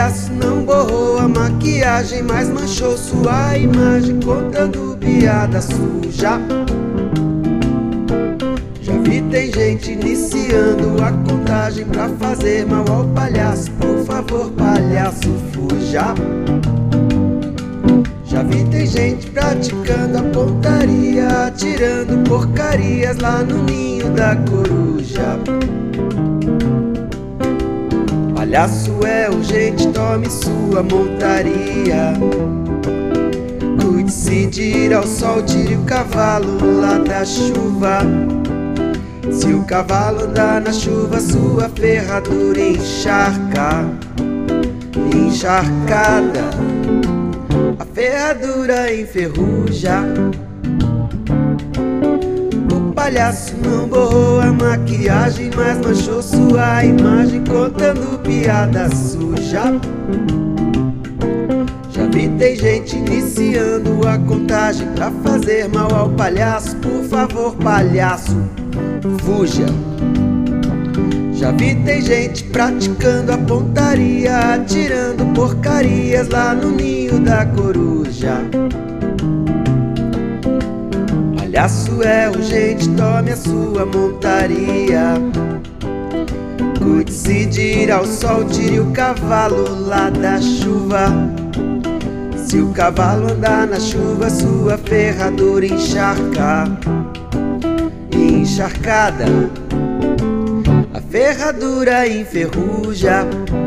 palhaço não borrou a maquiagem, mas manchou sua imagem contando piada suja. Já vi tem gente iniciando a contagem pra fazer mal ao palhaço. Por favor, palhaço, fuja. Já vi tem gente praticando a pontaria, atirando porcarias lá no ninho da coruja. Palhaço é urgente, tome sua montaria. Cuide-se de ir ao sol, tire o cavalo lá da chuva. Se o cavalo andar na chuva, sua ferradura encharca. Encharcada, a ferradura enferruja. O palhaço não borrou a maquiagem, mas manchou sua imagem contando piada suja. Já vi tem gente iniciando a contagem pra fazer mal ao palhaço. Por favor, palhaço, fuja. Já vi tem gente praticando a pontaria, atirando porcarias lá no ninho da coruja. Palhaço é urgente, tome a sua montaria. Cuide-se de ir ao sol, tire o cavalo lá da chuva. Se o cavalo andar na chuva, sua ferradura encharca. Encharcada, a ferradura enferruja.